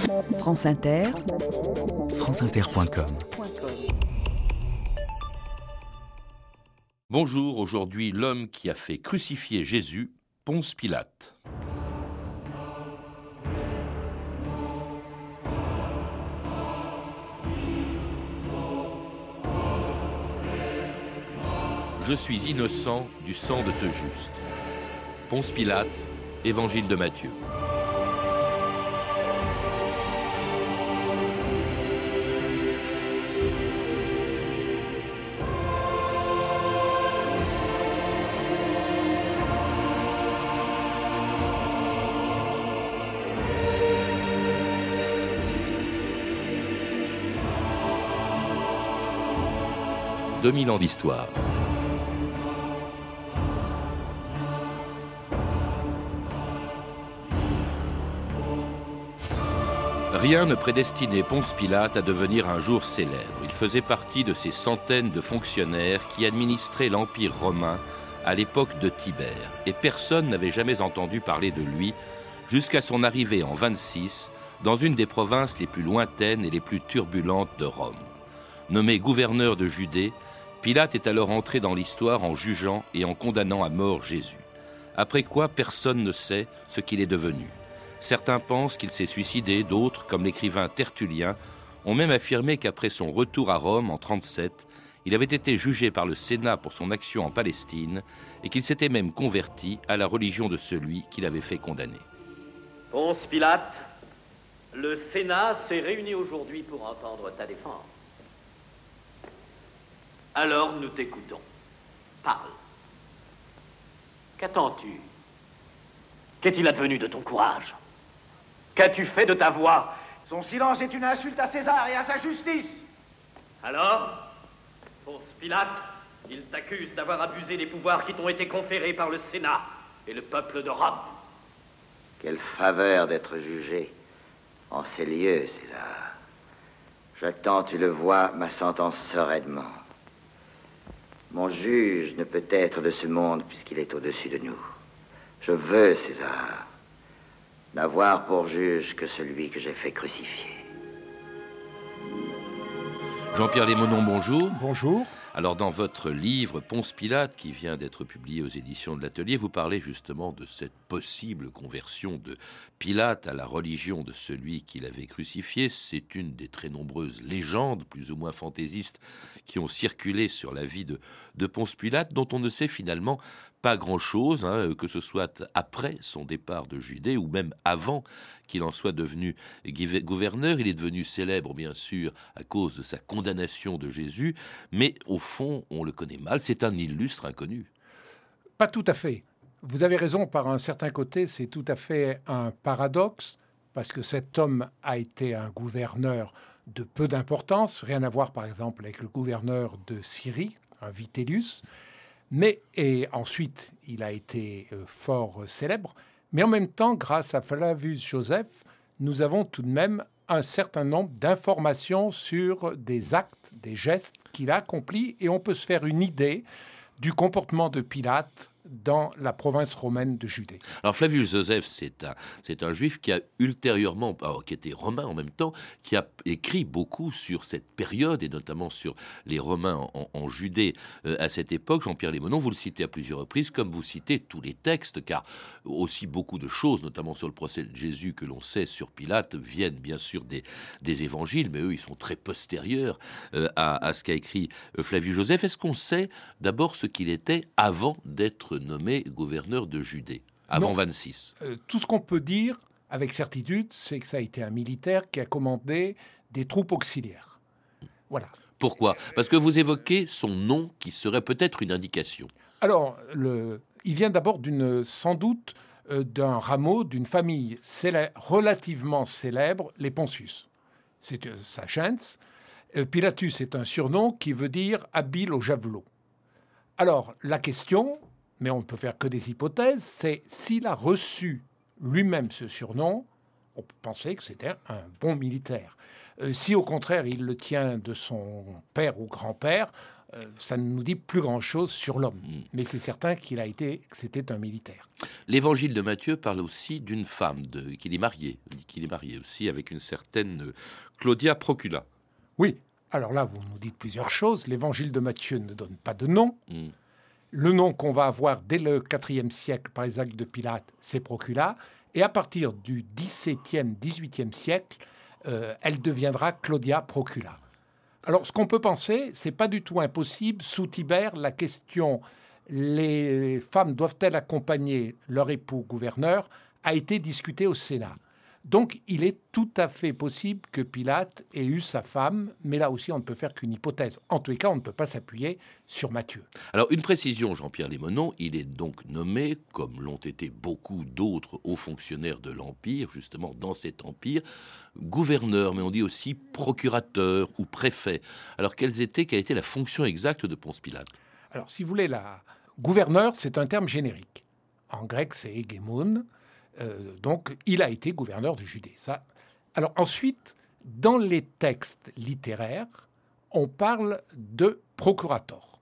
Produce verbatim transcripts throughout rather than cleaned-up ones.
France Inter, franceinter point com. Bonjour, aujourd'hui l'homme qui a fait crucifier Jésus, Ponce Pilate. Je suis innocent du sang de ce juste. Ponce Pilate, Évangile de Matthieu. deux mille ans d'histoire. Rien ne prédestinait Ponce Pilate à devenir un jour célèbre. Il faisait partie de ces centaines de fonctionnaires qui administraient l'Empire romain à l'époque de Tibère. Et personne n'avait jamais entendu parler de lui jusqu'à son arrivée en vingt-six dans une des provinces les plus lointaines et les plus turbulentes de Rome. Nommé gouverneur de Judée, Pilate est alors entré dans l'histoire en jugeant et en condamnant à mort Jésus. Après quoi, personne ne sait ce qu'il est devenu. Certains pensent qu'il s'est suicidé, d'autres, comme l'écrivain Tertullien, ont même affirmé qu'après son retour à Rome en trente-sept, il avait été jugé par le Sénat pour son action en Palestine et qu'il s'était même converti à la religion de celui qu'il avait fait condamner. Ponce Pilate, le Sénat s'est réuni aujourd'hui pour entendre ta défense. Alors nous t'écoutons. Parle. Qu'attends-tu? Qu'est-il advenu de ton courage? Qu'as-tu fait de ta voix? Son silence est une insulte à César et à sa justice. Alors, Ponce Pilate, il t'accuse d'avoir abusé des pouvoirs qui t'ont été conférés par le Sénat et le peuple de Rome. Quelle faveur d'être jugé en ces lieux, César. J'attends, tu le vois, ma sentence sereinement. Mon juge ne peut être de ce monde puisqu'il est au-dessus de nous. Je veux, César, n'avoir pour juge que celui que j'ai fait crucifier. Jean-Pierre Lémonon, bonjour. Bonjour. Alors, dans votre livre Ponce Pilate, qui vient d'être publié aux éditions de l'Atelier, vous parlez justement de cette possible conversion de Pilate à la religion de celui qu'il avait crucifié. C'est une des très nombreuses légendes, plus ou moins fantaisistes, qui ont circulé sur la vie de, de Ponce Pilate, dont on ne sait finalement pas grand-chose, hein, que ce soit après son départ de Judée ou même avant qu'il en soit devenu gouverneur. Il est devenu célèbre, bien sûr, à cause de sa condamnation de Jésus, mais au fond, on le connaît mal. C'est un illustre inconnu. Pas tout à fait. Vous avez raison, par un certain côté, c'est tout à fait un paradoxe, parce que cet homme a été un gouverneur de peu d'importance, rien à voir, par exemple, avec le gouverneur de Syrie, un Vitellius, mais et ensuite, il a été euh, fort célèbre. Mais en même temps, grâce à Flavius Joseph, nous avons tout de même un certain nombre d'informations sur des actes, des gestes qu'il a accomplis, et on peut se faire une idée du comportement de Pilate dans la province romaine de Judée. Alors Flavius Joseph, c'est un, c'est un juif qui a ultérieurement, alors, qui était romain en même temps, qui a écrit beaucoup sur cette période, et notamment sur les Romains en, en Judée euh, à cette époque. Jean-Pierre Lémonon, vous le citez à plusieurs reprises, comme vous citez tous les textes, car aussi beaucoup de choses, notamment sur le procès de Jésus que l'on sait sur Pilate, viennent bien sûr des, des évangiles, mais eux, ils sont très postérieurs euh, à, à ce qu'a écrit euh, Flavius Joseph. Est-ce qu'on sait d'abord ce qu'il était avant d'être nommé gouverneur de Judée, avant non, vingt-six. Euh, tout ce qu'on peut dire avec certitude, c'est que ça a été un militaire qui a commandé des troupes auxiliaires. Voilà. Pourquoi? Parce que vous évoquez son nom qui serait peut-être une indication. Alors, le, il vient d'abord d'une, sans doute euh, d'un rameau d'une famille célè- relativement célèbre, les Pontius. C'est euh, sa gens. Euh, Pilatus est un surnom qui veut dire habile au javelot. Alors, la question, mais on ne peut faire que des hypothèses, c'est s'il a reçu lui-même ce surnom, on peut penser que c'était un bon militaire. Euh, si au contraire il le tient de son père ou grand-père, euh, ça ne nous dit plus grand-chose sur l'homme. Mm. Mais c'est certain qu'il a été, que c'était un militaire. L'évangile de Matthieu parle aussi d'une femme, de, qu'il est marié, qu'il est marié aussi avec une certaine Claudia Procula. Oui, alors là, vous nous dites plusieurs choses. L'évangile de Matthieu ne donne pas de nom. Mm. Le nom qu'on va avoir dès le quatrième siècle par les actes de Pilate, c'est Procula. Et à partir du dix-septième, dix-huitième siècle, euh, elle deviendra Claudia Procula. Alors, ce qu'on peut penser, c'est pas du tout impossible. Sous Tibère, la question « les femmes doivent-elles accompagner leur époux gouverneur ?» a été discutée au Sénat. Donc, il est tout à fait possible que Pilate ait eu sa femme, mais là aussi, on ne peut faire qu'une hypothèse. En tous les cas, on ne peut pas s'appuyer sur Matthieu. Alors, une précision, Jean-Pierre Lémonon, il est donc nommé, comme l'ont été beaucoup d'autres hauts fonctionnaires de l'Empire, justement dans cet Empire, gouverneur, mais on dit aussi procurateur ou préfet. Alors, quelles étaient, quelle était la fonction exacte de Ponce Pilate ? Alors, si vous voulez, la gouverneur, c'est un terme générique. En grec, c'est hégemon. Euh, donc, il a été gouverneur de Judée. Ça. Alors ensuite, dans les textes littéraires, on parle de procurator.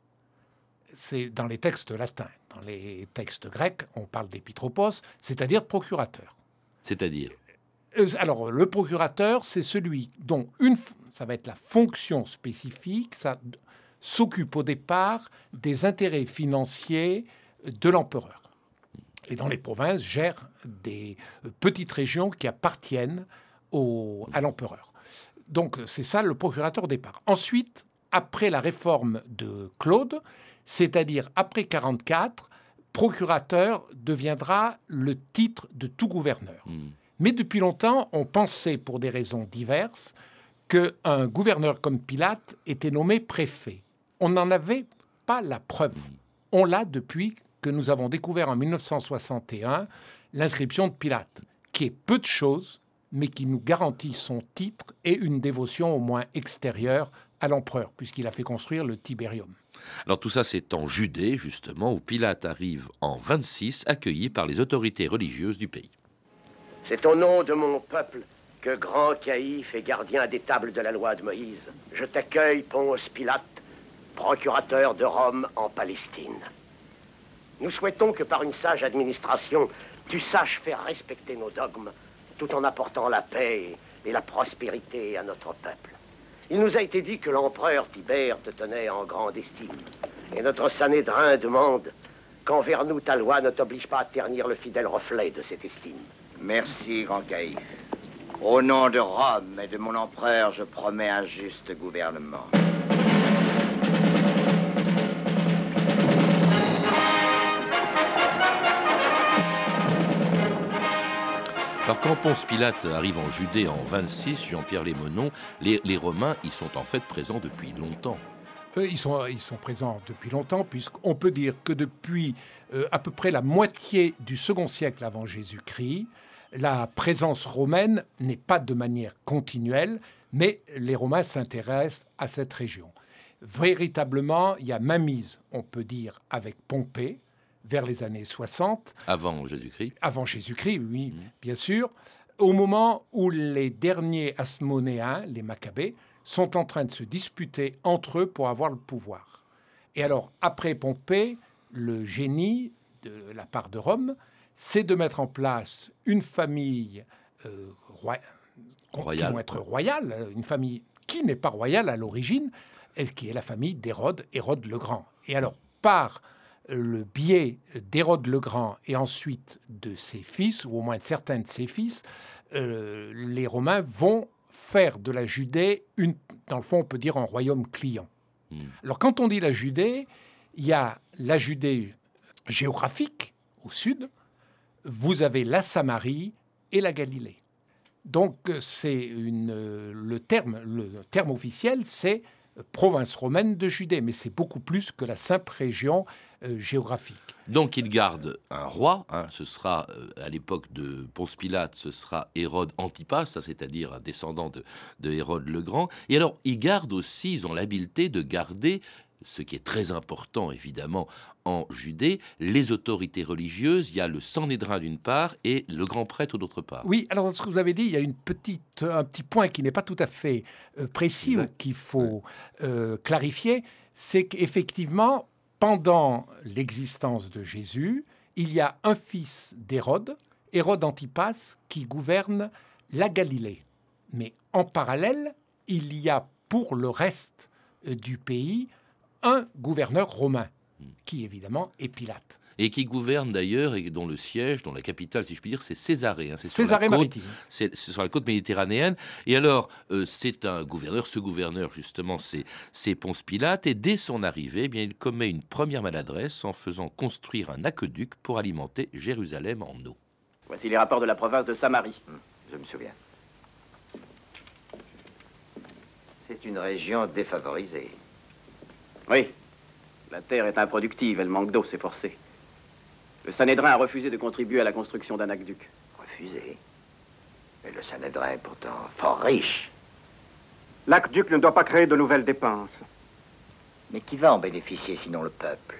C'est dans les textes latins. Dans les textes grecs, on parle d'épitropos, c'est-à-dire procurateur. C'est-à-dire Alors, le procurateur, c'est celui dont une, ça va être la fonction spécifique, ça s'occupe au départ des intérêts financiers de l'empereur. Et dans les provinces, gère des petites régions qui appartiennent au, à l'empereur. Donc, c'est ça le procurateur au départ. Ensuite, après la réforme de Claude, c'est-à-dire après quarante-quatre, procurateur deviendra le titre de tout gouverneur. Mmh. Mais depuis longtemps, on pensait, pour des raisons diverses, qu'un gouverneur comme Pilate était nommé préfet. On n'en avait pas la preuve. Mmh. On l'a depuis que nous avons découvert en mille neuf cent soixante et un l'inscription de Pilate, qui est peu de choses, mais qui nous garantit son titre et une dévotion au moins extérieure à l'empereur, puisqu'il a fait construire le Tiberium. Alors tout ça, c'est en Judée, justement, où Pilate arrive en vingt-six, accueilli par les autorités religieuses du pays. C'est au nom de mon peuple que grand caïphe et gardien des tables de la loi de Moïse, je t'accueille, Ponce Pilate, procurateur de Rome en Palestine. Nous souhaitons que par une sage administration, tu saches faire respecter nos dogmes, tout en apportant la paix et la prospérité à notre peuple. Il nous a été dit que l'empereur Tibère te tenait en grande estime. Et notre Sanhédrin demande qu'envers nous ta loi ne t'oblige pas à ternir le fidèle reflet de cette estime. Merci, grand caïphe. Au nom de Rome et de mon empereur, je promets un juste gouvernement. Alors quand Ponce Pilate arrive en Judée en vingt-six, Jean-Pierre Lémonon, les, les Romains, ils sont en fait présents depuis longtemps. Eux, ils sont, ils sont présents depuis longtemps, puisqu'on peut dire que depuis euh, à peu près la moitié du second siècle avant Jésus-Christ, la présence romaine n'est pas de manière continuelle, mais les Romains s'intéressent à cette région. Véritablement, il y a mainmise, on peut dire, avec Pompée, vers les années soixante. Avant Jésus-Christ. Avant Jésus-Christ, oui, mmh. bien sûr. Au moment où les derniers Asmonéens, les Maccabées, sont en train de se disputer entre eux pour avoir le pouvoir. Et alors, après Pompée, le génie de la part de Rome, c'est de mettre en place une famille euh, roi... royale, qui vont être royale, une famille qui n'est pas royale à l'origine, et qui est la famille d'Hérode, Hérode le Grand. Et alors, par le biais d'Hérode le Grand et ensuite de ses fils, ou au moins de certains de ses fils, euh, les Romains vont faire de la Judée, une, dans le fond, on peut dire un royaume client. Mmh. Alors, quand on dit la Judée, il y a la Judée géographique, au sud, vous avez la Samarie et la Galilée. Donc, c'est une, le, terme, le terme officiel, c'est province romaine de Judée, mais c'est beaucoup plus que la simple région euh, géographique. Donc il garde un roi, hein, ce sera euh, à l'époque de Ponce Pilate, ce sera Hérode Antipas, c'est-à-dire un descendant de, de Hérode le Grand. Et alors ils gardent aussi, ils ont l'habileté de garder, ce qui est très important évidemment en Judée, les autorités religieuses. Il y a le Sanhédrin d'une part et le grand prêtre d'autre part. Oui, alors dans ce que vous avez dit, il y a une petite, un petit point qui n'est pas tout à fait euh, précis, ou qu'il faut euh, clarifier. c'est qu'effectivement, pendant l'existence de Jésus, il y a un fils d'Hérode, Hérode Antipas, qui gouverne la Galilée. Mais en parallèle, il y a pour le reste du pays un gouverneur romain, qui évidemment est Pilate. Et qui gouverne d'ailleurs, et dont le siège, dont la capitale, si je puis dire, c'est Césarée. Hein, c'est Césarée-Maritime. C'est, c'est sur la côte méditerranéenne. Et alors, euh, c'est un gouverneur, ce gouverneur, justement, c'est, c'est Ponce Pilate. Et dès son arrivée, eh bien, il commet une première maladresse en faisant construire un aqueduc pour alimenter Jérusalem en eau. Voici les rapports de la province de Samarie. Hum, je me souviens. C'est une région défavorisée. Oui. La terre est improductive, elle manque d'eau, c'est forcé. Le Sanhédrin a refusé de contribuer à la construction d'un aqueduc. Refusé? Mais le Sanhédrin est pourtant fort riche. L'aqueduc ne doit pas créer de nouvelles dépenses. Mais qui va en bénéficier sinon le peuple?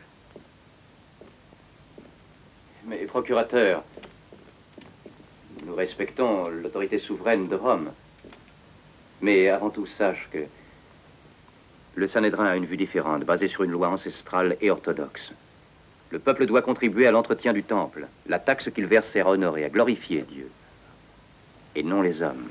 Mais, procurateur, nous respectons l'autorité souveraine de Rome. Mais avant tout, sache que le Sanhédrin a une vue différente, basée sur une loi ancestrale et orthodoxe. Le peuple doit contribuer à l'entretien du temple. La taxe qu'il verse sert à honorer, à glorifier Dieu. Et non les hommes.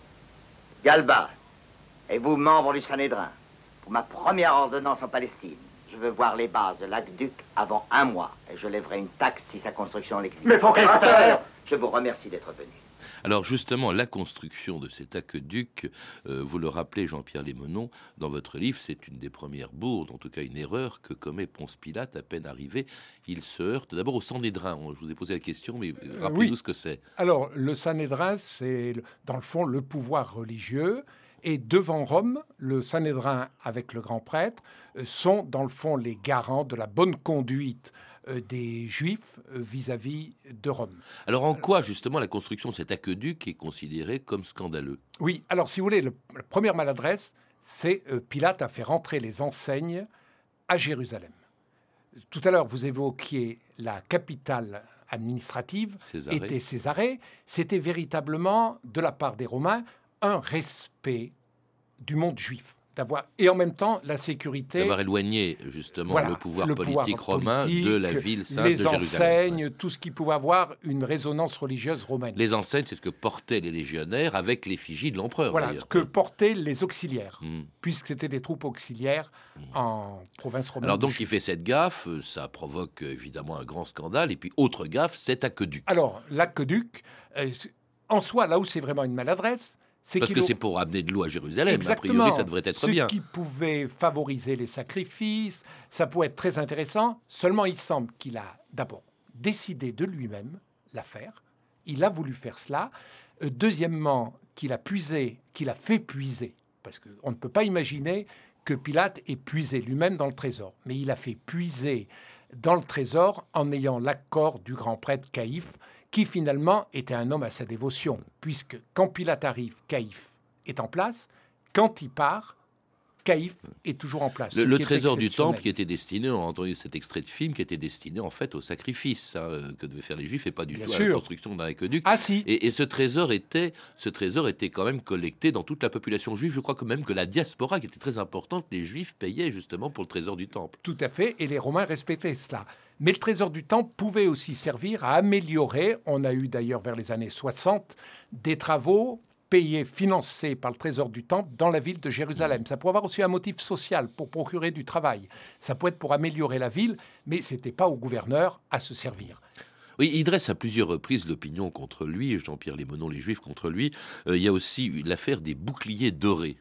Galba, et vous, membres du Sanhédrin, pour ma première ordonnance en Palestine, je veux voir les bases de l'aqueduc avant un mois, et je lèverai une taxe si sa construction l'exige. Mais procurateur, je vous remercie d'être venu. Alors justement, la construction de cet aqueduc, euh, vous le rappelez, Jean-Pierre Lémenon, dans votre livre, c'est une des premières bourdes, en tout cas une erreur que commet Ponce Pilate à peine arrivé. Il se heurte d'abord au Sanhédrin. Je vous ai posé la question, mais rappelez-nous oui. ce que c'est. Alors, le Sanhédrin, c'est dans le fond le pouvoir religieux. Et devant Rome, le Sanhédrin avec le grand prêtre sont dans le fond les garants de la bonne conduite des Juifs vis-à-vis de Rome. Alors en quoi justement la construction de cet aqueduc est considérée comme scandaleux? Oui, alors si vous voulez, le, la première maladresse, c'est euh, Pilate a fait rentrer les enseignes à Jérusalem. Tout à l'heure, vous évoquiez la capitale administrative, Césarée. était Césarée. C'était véritablement, de la part des Romains, un respect du monde juif. D'avoir, et en même temps, la sécurité... D'avoir éloigné, justement, voilà, le pouvoir le politique pouvoir romain politique, de la ville sainte les de Jérusalem. Les enseignes, ouais. tout ce qui pouvait avoir une résonance religieuse romaine. Les enseignes, c'est ce que portaient les légionnaires avec l'effigie de l'empereur, voilà, d'ailleurs. que portaient les auxiliaires, mmh. puisque c'était des troupes auxiliaires mmh. en province romaine. Alors donc, il fait cette gaffe, ça provoque évidemment un grand scandale, et puis autre gaffe, cet aqueduc. Alors, l'aqueduc, euh, en soi, là où c'est vraiment une maladresse, c'est parce que c'est pour amener de l'eau à Jérusalem. Exactement. A priori, ça devrait être ce bien. Ce qui pouvait favoriser les sacrifices, ça pouvait être très intéressant. Seulement, il semble qu'il a d'abord décidé de lui-même la faire. Il a voulu faire cela. Euh, deuxièmement, qu'il a puisé, qu'il a fait puiser, parce qu'on ne peut pas imaginer que Pilate ait puisé lui-même dans le trésor. Mais il a fait puiser dans le trésor en ayant l'accord du grand prêtre Caïphe, qui finalement était un homme à sa dévotion, puisque quand Pilate arrive, Caïphe est en place. Quand il part, Caïphe est toujours en place. Le, le trésor du temple qui était destiné, on a entendu cet extrait de film, qui était destiné en fait au sacrifice hein, que devaient faire les Juifs et pas du Bien tout sûr. à la construction d'un aqueduc. Ah si. Et, et ce trésor était, ce trésor était quand même collecté dans toute la population juive. Je crois que même que la diaspora, qui était très importante, les Juifs payaient justement pour le trésor du temple. Tout à fait, et les Romains respectaient cela. Mais le trésor du temple pouvait aussi servir à améliorer, on a eu d'ailleurs vers les années soixante, des travaux payés, financés par le trésor du temple dans la ville de Jérusalem. Ça pouvait avoir aussi un motif social pour procurer du travail. Ça pouvait être pour améliorer la ville, mais ce n'était pas au gouverneur à se servir. Oui, il dresse à plusieurs reprises l'opinion contre lui, Jean-Pierre Lémenon, les Juifs contre lui. Euh, il y a aussi l'affaire des boucliers dorés.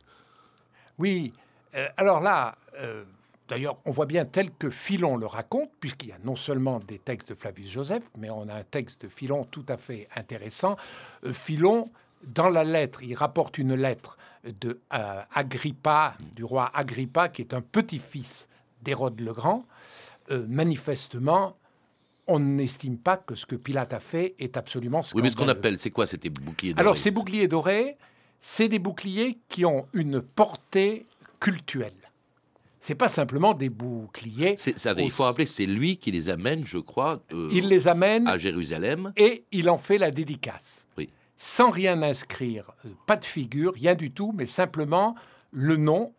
Oui, euh, alors là... Euh, D'ailleurs, on voit bien tel que Philon le raconte, puisqu'il y a non seulement des textes de Flavius Joseph, mais on a un texte de Philon tout à fait intéressant. Euh, Philon, dans la lettre, il rapporte une lettre de euh, Agrippa, du roi Agrippa, qui est un petit-fils d'Hérode le Grand. Euh, manifestement, on n'estime pas que ce que Pilate a fait est absolument scandaleux. Oui, mais ce qu'on appelle, c'est quoi, c'était boucliers dorés? Alors, ces boucliers dorés, c'est des boucliers qui ont une portée cultuelle. C'est pas simplement des boucliers. C'est, ça, il faut rappeler, c'est lui qui les amène, je crois, euh, il les amène à Jérusalem. Et il en fait la dédicace. Oui. Sans rien inscrire, pas de figure, rien du tout, mais simplement le nom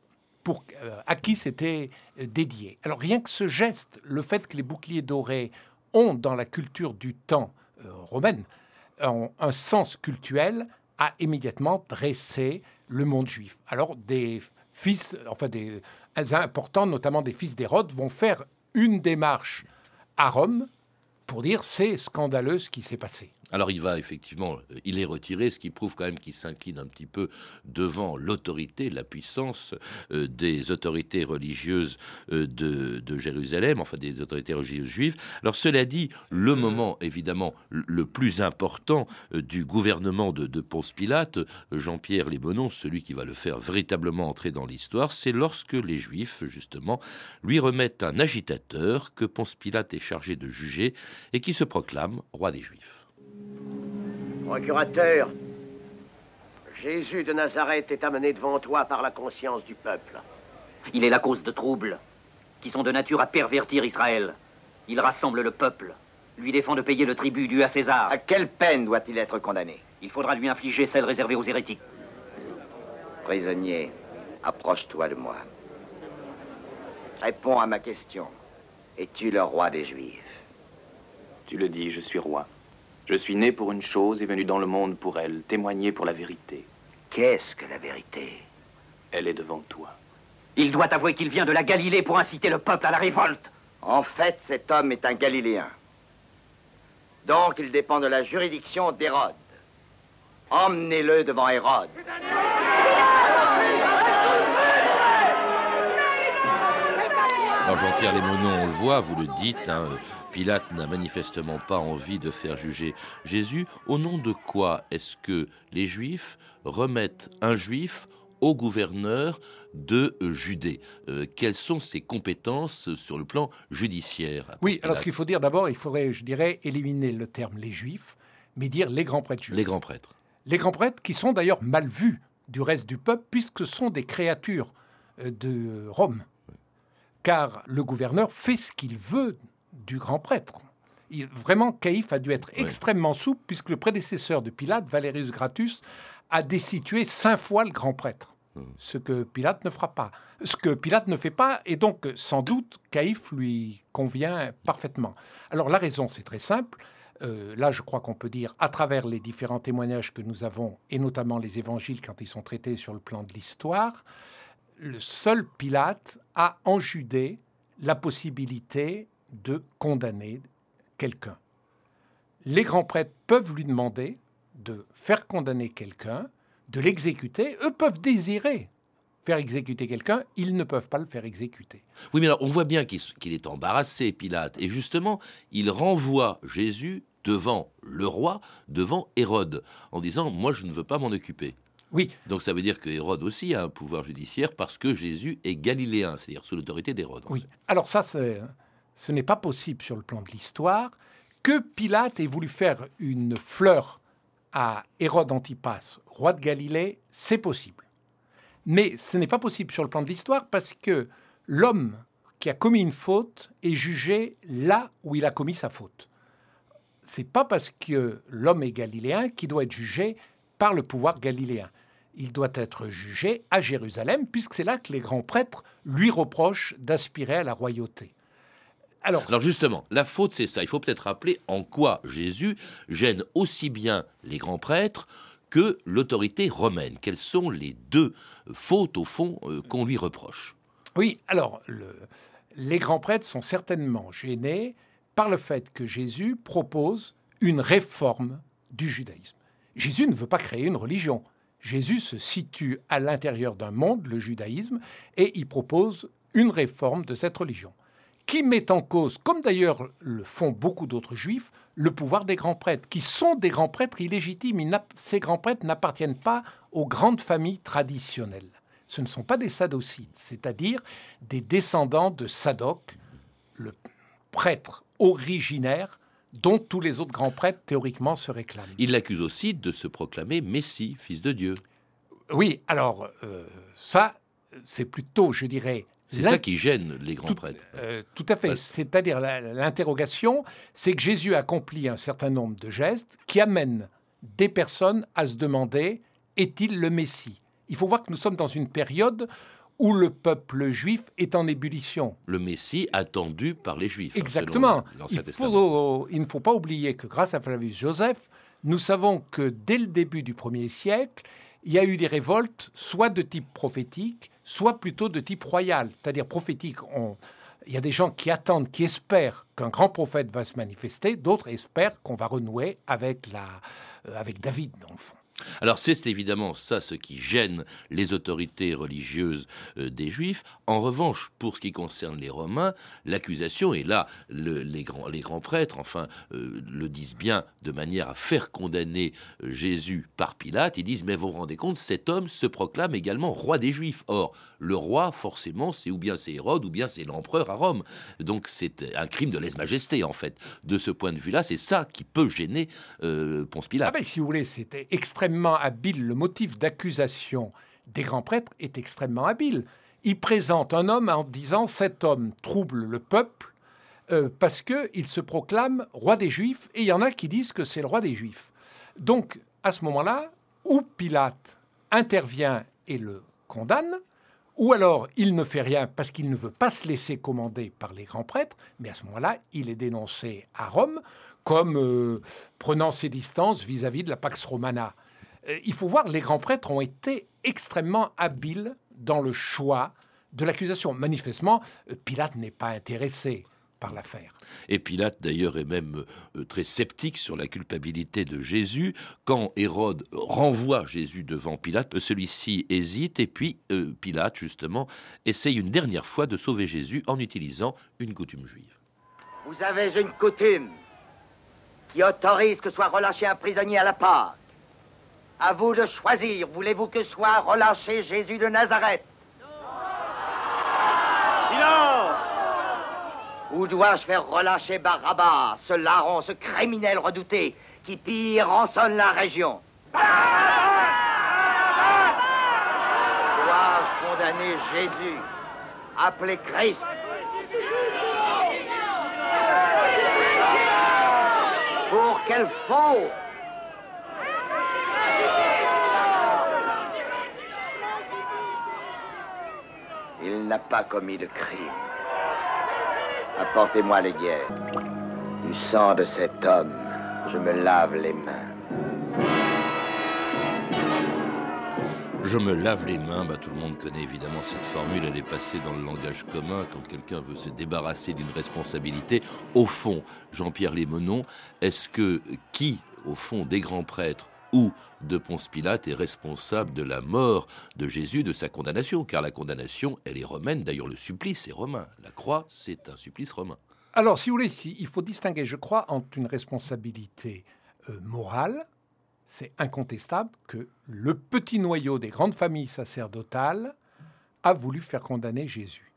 pour, euh, à qui c'était euh, dédié. Alors rien que ce geste, le fait que les boucliers dorés ont dans la culture du temps euh, romaine un, un sens cultuel, a immédiatement dressé le monde juif. Alors des fils, enfin des importants, notamment des fils d'Hérode, vont faire une démarche à Rome pour dire c'est scandaleux ce qui s'est passé. Alors il va effectivement, il est retiré, ce qui prouve quand même qu'il s'incline un petit peu devant l'autorité, la puissance euh, des autorités religieuses euh, de, de Jérusalem, enfin des autorités religieuses juives. Alors cela dit, le moment évidemment le plus important euh, du gouvernement de, de Ponce Pilate, Jean-Pierre Lémonon, celui qui va le faire véritablement entrer dans l'histoire, c'est lorsque les Juifs justement lui remettent un agitateur que Ponce Pilate est chargé de juger et qui se proclame roi des Juifs. Procurateur, Jésus de Nazareth est amené devant toi par la conscience du peuple. Il est la cause de troubles qui sont de nature à pervertir Israël. Il rassemble le peuple, lui défend de payer le tribut dû à César. À quelle peine doit-il être condamné? Il faudra lui infliger celle réservée aux hérétiques. Prisonnier, approche-toi de moi. Réponds à ma question. Es-tu le roi des Juifs? Tu le dis, je suis roi. Je suis né pour une chose et venu dans le monde pour elle, témoigner pour la vérité. Qu'est-ce que la vérité? Elle est devant toi. Il doit avouer qu'il vient de la Galilée pour inciter le peuple à la révolte. En fait, cet homme est un Galiléen. Donc, il dépend de la juridiction d'Hérode. Emmenez-le devant Hérode. Alors Jean-Pierre Lémonon, on le voit, vous le dites, hein, Pilate n'a manifestement pas envie de faire juger Jésus. Au nom de quoi est-ce que les Juifs remettent un Juif au gouverneur de Judée? euh, Quelles sont ses compétences sur le plan judiciaire? Oui, alors ce qu'il faut dire d'abord, il faudrait, je dirais, éliminer le terme les Juifs, mais dire les grands prêtres juifs. Les grands prêtres. Les grands prêtres qui sont d'ailleurs mal vus du reste du peuple, puisque ce sont des créatures de Rome. Car le gouverneur fait ce qu'il veut du grand prêtre. Il, vraiment, Caïphe a dû être oui. extrêmement souple, puisque le prédécesseur de Pilate, Valerius Gratus, a destitué cinq fois le grand prêtre. Mmh. Ce que Pilate ne fera pas. Ce que Pilate ne fait pas, et donc, sans doute, Caïphe lui convient parfaitement. Alors, la raison, c'est très simple. Euh, là, je crois qu'on peut dire, à travers les différents témoignages que nous avons, et notamment les évangiles quand ils sont traités sur le plan de l'histoire, le seul Pilate a en Judée la possibilité de condamner quelqu'un. Les grands prêtres peuvent lui demander de faire condamner quelqu'un, de l'exécuter. Eux peuvent désirer faire exécuter quelqu'un, ils ne peuvent pas le faire exécuter. Oui, mais alors on voit bien qu'il, qu'il est embarrassé, Pilate, et justement, il renvoie Jésus devant le roi, devant Hérode, en disant « moi, je ne veux pas m'en occuper ». Oui. Donc ça veut dire que Hérode aussi a un pouvoir judiciaire parce que Jésus est galiléen, c'est-à-dire sous l'autorité d'Hérode. Oui. Fait. Alors ça, c'est, ce n'est pas possible sur le plan de l'histoire que Pilate ait voulu faire une fleur à Hérode Antipas, roi de Galilée, c'est possible. Mais ce n'est pas possible sur le plan de l'histoire parce que l'homme qui a commis une faute est jugé là où il a commis sa faute. C'est pas parce que l'homme est galiléen qu'il doit être jugé par le pouvoir galiléen. Il doit être jugé à Jérusalem, puisque c'est là que les grands prêtres lui reprochent d'aspirer à la royauté. Alors, Alors justement, la faute, c'est ça. Il faut peut-être rappeler en quoi Jésus gêne aussi bien les grands prêtres que l'autorité romaine. Quelles sont les deux fautes, au fond, euh, qu'on lui reproche? Oui, alors, le, les grands prêtres sont certainement gênés par le fait que Jésus propose une réforme du judaïsme. Jésus ne veut pas créer une religion. Jésus se situe à l'intérieur d'un monde, le judaïsme, et il propose une réforme de cette religion, qui met en cause, comme d'ailleurs le font beaucoup d'autres juifs, le pouvoir des grands prêtres, qui sont des grands prêtres illégitimes. Ils ces grands prêtres n'appartiennent pas aux grandes familles traditionnelles. Ce ne sont pas des sadocides, c'est-à-dire des descendants de Sadoc, le prêtre originaire dont tous les autres grands prêtres, théoriquement, se réclament. Il l'accuse aussi de se proclamer Messie, fils de Dieu. Oui, alors, euh, ça, c'est plutôt, je dirais... C'est ça qui gêne les grands tout, prêtres. Euh, tout à fait. Ouais. C'est-à-dire, la, l'interrogation, c'est que Jésus accomplit un certain nombre de gestes qui amènent des personnes à se demander, est-il le Messie? Il faut voir que nous sommes dans une période où le peuple juif est en ébullition. Le Messie attendu par les Juifs. Exactement. Hein, selon il, faut, il ne faut pas oublier que grâce à Flavius Joseph, nous savons que dès le début du premier siècle, il y a eu des révoltes, soit de type prophétique, soit plutôt de type royal. C'est-à-dire prophétique, on... il y a des gens qui attendent, qui espèrent qu'un grand prophète va se manifester, d'autres espèrent qu'on va renouer avec, la... euh, avec David, dans le fond. Alors c'est évidemment ça ce qui gêne les autorités religieuses euh, des Juifs. En revanche, pour ce qui concerne les Romains, l'accusation, et là le, les, grands, les grands prêtres enfin euh, le disent bien de manière à faire condamner euh, Jésus par Pilate, ils disent mais vous vous rendez compte, cet homme se proclame également roi des Juifs. Or, le roi forcément c'est ou bien c'est Hérode ou bien c'est l'empereur à Rome. Donc c'est un crime de lèse-majesté en fait. De ce point de vue-là, c'est ça qui peut gêner euh, Ponce Pilate. Ah ben, si vous voulez, c'était extrêmement habile. Le motif d'accusation des grands prêtres est extrêmement habile. Il présente un homme en disant « cet homme trouble le peuple euh, parce qu'il se proclame roi des Juifs » et il y en a qui disent que c'est le roi des Juifs. Donc, à ce moment-là, ou Pilate intervient et le condamne, ou alors il ne fait rien parce qu'il ne veut pas se laisser commander par les grands prêtres, mais à ce moment-là, il est dénoncé à Rome comme euh, prenant ses distances vis-à-vis de la Pax Romana. Il faut voir, les grands prêtres ont été extrêmement habiles dans le choix de l'accusation. Manifestement, Pilate n'est pas intéressé par l'affaire. Et Pilate, d'ailleurs, est même euh, très sceptique sur la culpabilité de Jésus. Quand Hérode renvoie Jésus devant Pilate, celui-ci hésite et puis euh, Pilate, justement, essaye une dernière fois de sauver Jésus en utilisant une coutume juive. Vous avez une coutume qui autorise que soit relâché un prisonnier à la Pâque. À vous de choisir. Voulez-vous que soit relâché Jésus de Nazareth? Silence! Ou dois-je faire relâcher Barabbas, ce larron, ce criminel redouté qui pire rançonne la région? Dois-je condamner Jésus, appelé Christ? Pour quelle faute? Il n'a pas commis de crime. Apportez-moi les guerres. Du sang de cet homme, je me lave les mains. Je me lave les mains, bah, tout le monde connaît évidemment cette formule, elle est passée dans le langage commun quand quelqu'un veut se débarrasser d'une responsabilité. Au fond, Jean-Pierre Lémenon, est-ce que qui, au fond, des grands prêtres ou de Ponce Pilate est responsable de la mort de Jésus, de sa condamnation? Car la condamnation, elle est romaine, d'ailleurs le supplice est romain. La croix, c'est un supplice romain. Alors, si vous voulez, il faut distinguer, je crois, entre une responsabilité euh, morale. C'est incontestable que le petit noyau des grandes familles sacerdotales a voulu faire condamner Jésus.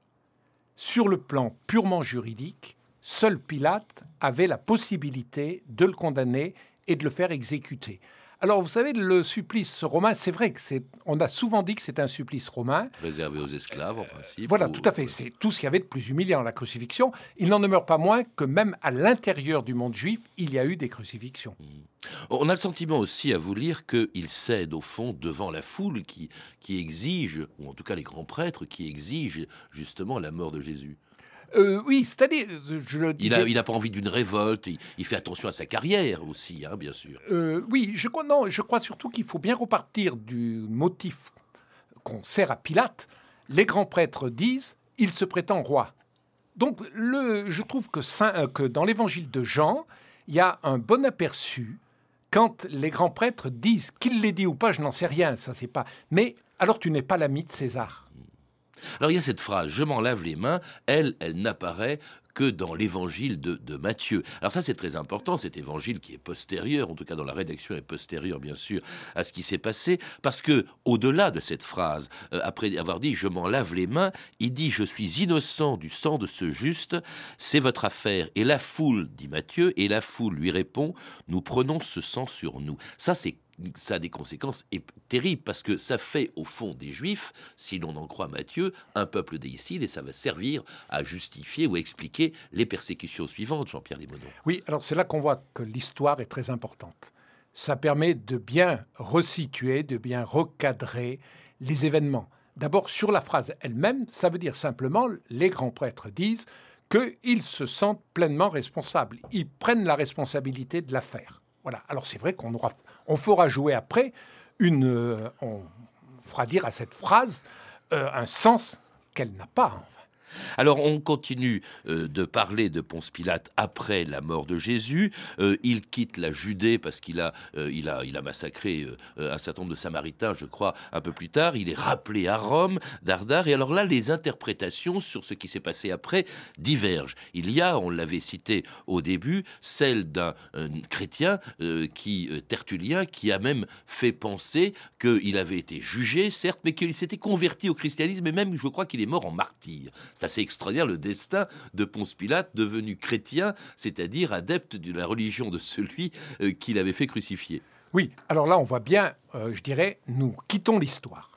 Sur le plan purement juridique, seul Pilate avait la possibilité de le condamner et de le faire exécuter. Alors, vous savez, le supplice romain, c'est vrai que c'est, on a souvent dit que c'est un supplice romain. Réservé aux esclaves, en principe. Voilà, ou... tout à fait. C'est tout ce qu'il y avait de plus humiliant, la crucifixion. Il n'en demeure pas moins que même à l'intérieur du monde juif, il y a eu des crucifixions. Mmh. On a le sentiment aussi, à vous lire, qu'il cède au fond devant la foule qui, qui exige, ou en tout cas les grands prêtres, qui exigent justement la mort de Jésus. Euh, oui, c'est-à-dire, je le disais... Il n'a pas envie d'une révolte, il, il fait attention à sa carrière aussi, hein, bien sûr. Euh, oui, je crois, non, je crois surtout qu'il faut bien repartir du motif qu'on sert à Pilate. Les grands prêtres disent, il se prétend roi. Donc, le, je trouve que, Saint, que dans l'évangile de Jean, il y a un bon aperçu quand les grands prêtres disent, qu'il l'ait dit ou pas, je n'en sais rien, ça c'est pas... Mais alors tu n'es pas l'ami de César. Alors il y a cette phrase, je m'en lave les mains, elle, elle n'apparaît que dans l'évangile de, de Matthieu. Alors ça c'est très important, cet évangile qui est postérieur, en tout cas dans la rédaction est postérieur bien sûr à ce qui s'est passé, parce que au-delà de cette phrase, euh, après avoir dit je m'en lave les mains, il dit je suis innocent du sang de ce juste, c'est votre affaire. Et la foule, dit Matthieu, et la foule lui répond, nous prenons ce sang sur nous. Ça c'est ça a des conséquences terribles parce que ça fait au fond des Juifs, si l'on en croit Matthieu, un peuple déicide et ça va servir à justifier ou à expliquer les persécutions suivantes, Jean-Pierre Lémenon. Oui, alors c'est là qu'on voit que l'histoire est très importante. Ça permet de bien resituer, de bien recadrer les événements. D'abord, sur la phrase elle-même, ça veut dire simplement, les grands prêtres disent qu'ils se sentent pleinement responsables. Ils prennent la responsabilité de l'affaire. Voilà. Alors c'est vrai qu'on aura, on fera jouer après une... Euh, on fera dire à cette phrase euh, un sens qu'elle n'a pas, en fait. Alors, on continue euh, de parler de Ponce Pilate après la mort de Jésus. Euh, il quitte la Judée parce qu'il a, euh, il a, il a massacré euh, un certain nombre de Samaritains, je crois, un peu plus tard. Il est rappelé à Rome, Dardare. Et alors là, les interprétations sur ce qui s'est passé après divergent. Il y a, on l'avait cité au début, celle d'un euh, chrétien, euh, qui, euh, Tertullien, qui a même fait penser qu'il avait été jugé, certes, mais qu'il s'était converti au christianisme. Et même, je crois qu'il est mort en martyr. C'est assez extraordinaire le destin de Ponce Pilate, devenu chrétien, c'est-à-dire adepte de la religion de celui euh, qui l'avait fait crucifier. Oui, alors là, on voit bien, euh, je dirais, nous quittons l'histoire.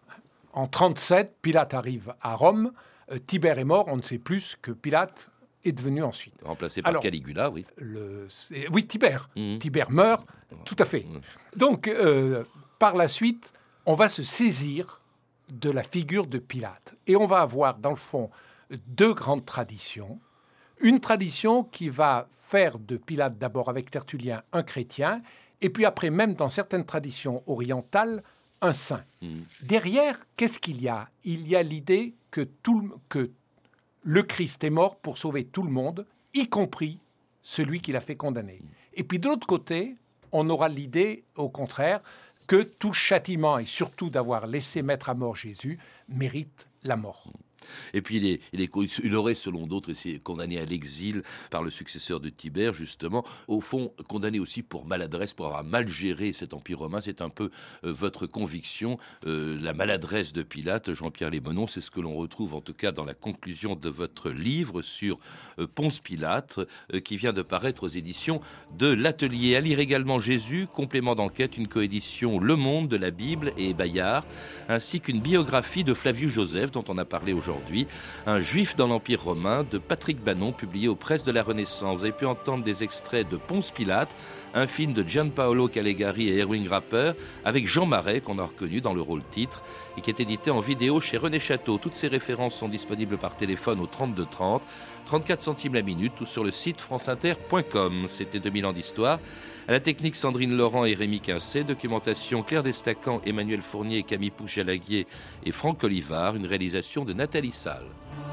En trente-sept, Pilate arrive à Rome, euh, Tibère est mort, on ne sait plus ce que Pilate est devenu ensuite. Remplacé par alors, Caligula, oui. Le, oui, Tibère. Mmh. Tibère meurt, tout à fait. Mmh. Donc, euh, par la suite, on va se saisir de la figure de Pilate. Et on va avoir, dans le fond, deux grandes traditions. Une tradition qui va faire de Pilate, d'abord avec Tertullien, un chrétien, et puis après, même dans certaines traditions orientales, un saint. Mmh. Derrière, qu'est-ce qu'il y a ? Il y a l'idée que, tout, que le Christ est mort pour sauver tout le monde, y compris celui qui l'a fait condamner. Mmh. Et puis de l'autre côté, on aura l'idée, au contraire, que tout châtiment, et surtout d'avoir laissé mettre à mort Jésus, mérite la mort. Et puis, il, est, il, est, il aurait, selon d'autres, été condamné à l'exil par le successeur de Tibère, justement. Au fond, condamné aussi pour maladresse, pour avoir mal géré cet empire romain. C'est un peu euh, votre conviction, euh, la maladresse de Pilate, Jean-Pierre Lémenon. C'est ce que l'on retrouve, en tout cas, dans la conclusion de votre livre sur euh, Ponce Pilate, euh, qui vient de paraître aux éditions de l'Atelier. À lire également Jésus, complément d'enquête, une coédition Le Monde de la Bible et Bayard, ainsi qu'une biographie de Flavius Joseph, dont on a parlé aujourd'hui. Aujourd'hui, un juif dans l'Empire romain de Patrick Bannon, publié aux Presses de la Renaissance. Vous avez pu entendre des extraits de Ponce Pilate, un film de Gianpaolo Calegari et Erwin Rapper, avec Jean Marais, qu'on a reconnu dans le rôle titre, et qui est édité en vidéo chez René Château. Toutes ces références sont disponibles par téléphone au trente-deux trente, trente-quatre centimes la minute, ou sur le site franceinter point com. C'était deux mille ans d'histoire. À la technique, Sandrine Laurent et Rémi Quincé. Documentation, Claire Destacan, Emmanuel Fournier, Camille Pouche-Jalaguier et Franck Olivard. Une réalisation de Nathalie Salle.